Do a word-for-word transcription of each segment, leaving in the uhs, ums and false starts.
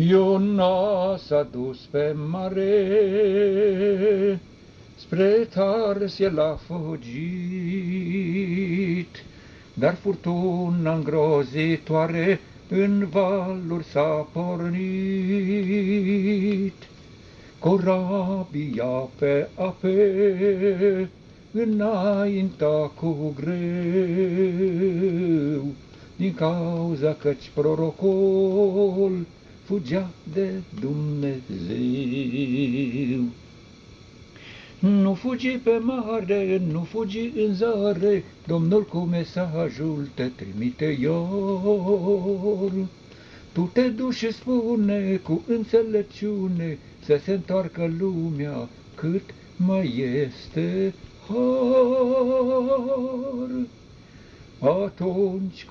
Iona s-a dus pe mare, spre Tars el a fugit, dar furtuna îngrozitoare în valuri s-a pornit. Corabia pe ape înainta cu greu, din cauza căci prorocul fugea de Dumnezeu. Nu fugi pe mare, nu fugi în zare, Domnul cu mesajul te trimite iar. Tu te duci și spune cu înțelepciune să se întoarcă lumea cât mai este har. Atunci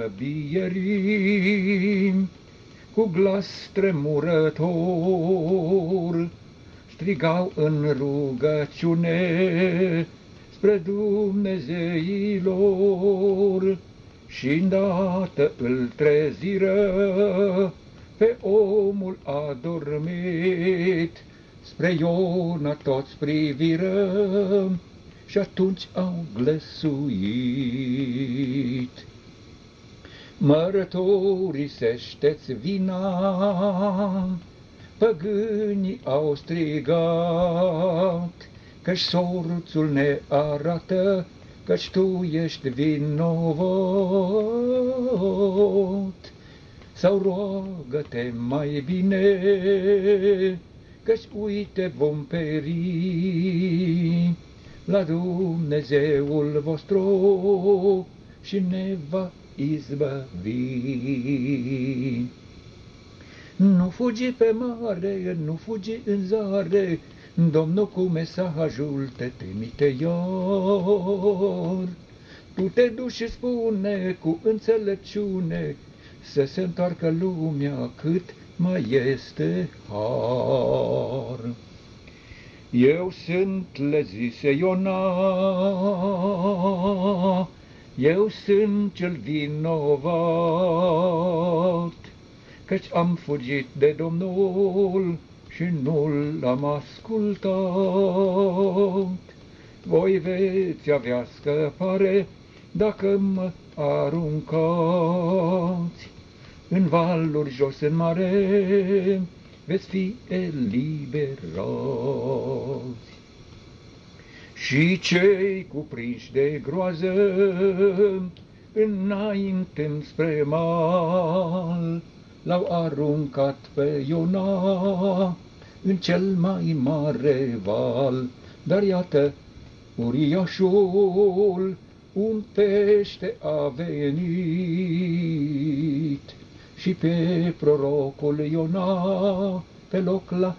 corăbierii cu glas tremurător strigau în rugăciune spre Dumnezeilor și îndată îl treziră pe omul adormit. Spre Iona toți priviră și atunci au glăsuit. Mărturisește-ți vina, păgânii au strigat, căci sorțul ne arată, căci tu ești vinovat. Sau roagă-te mai bine, căci uite vom peri la Dumnezeul vostru și ne va izbăvi. Nu fugi pe mare, nu fugi în zare, Domnul cu mesajul te trimite iar. Tu te duci și spune cu înțelepciune să se întoarcă lumea cât mai este har. Eu sunt, le zise Iona, eu sunt cel vinovat, căci am fugit de Domnul și nu l-am ascultat. Voi veți avea scăpare dacă mă aruncați în valuri jos în mare, veți fi eliberați. Și cei cuprinși de groază înaintând spre mal, l-au aruncat pe Iona în cel mai mare val. Dar iată, uriașul, un pește a venit și pe prorocul Iona pe loc l-a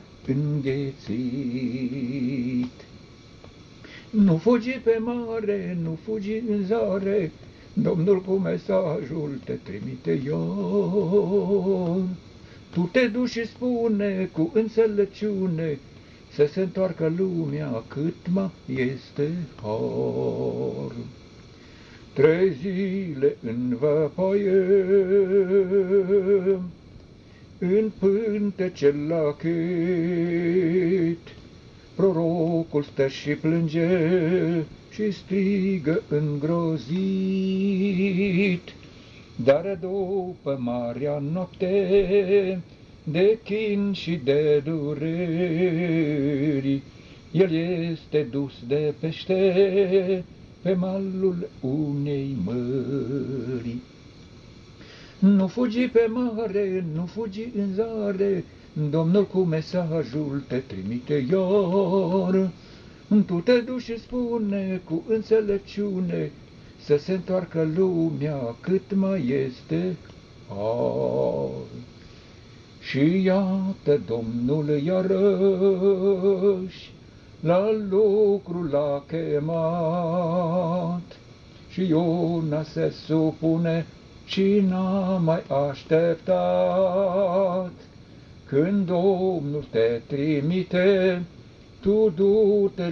înghețit. Nu fugi pe mare, nu fugi în zare, Domnul cu mesajul te trimite iar. Tu te duci și spune cu înțelepciune să se întoarcă lumea cât mai este har. Trei zile în văpaie, în pântecel lachet, prorocul stă și plânge și strigă îngrozit. Dar după marea noapte de chin și de dureri, el este dus de pește pe malul unei mări. Nu fugi pe mare, nu fugi în zare, Domnul cu mesajul te trimite iar. Tu te duci și spune cu înțelepciune să se întoarcă lumea cât mai este har. Și iată Domnul iarăși la lucru l-a chemat și Iona se supune și n-a mai așteptat. Când Domnul te trimite, tu du-te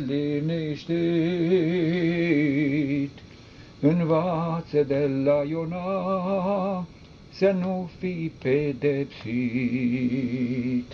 liniștit. Învață de la Iona să nu fii pedepsit.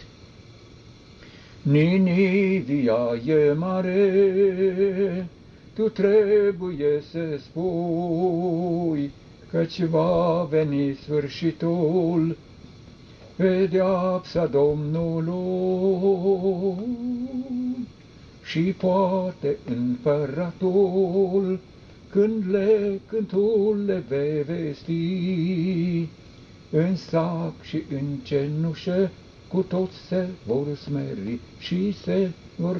Ninivia e mare, tu trebuie să spui, căci va veni sfârșitul, pedeapsa Domnului. Și poate împăratul, când le cântul le vei vesti, în sac și în cenușă, cu toți se vor smeri și se vor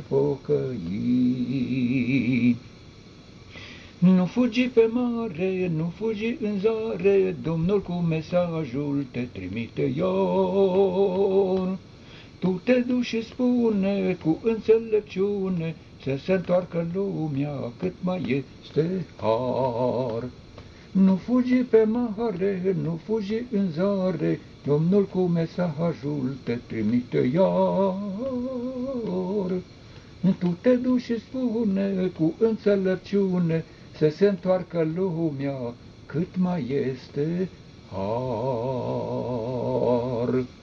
pocăi. Nu fugi pe mare, nu fugi în zare, Domnul cu mesajul te trimite iar. Tu te duci și spune cu înțelepciune, să se întoarcă lumea cât mai este har. Nu fugi pe mare, nu fugi în zare, Domnul cu mesajul te trimite iar. Tu te duci și spune cu înțelepciune, să se întoarcă lumea cât mai este har.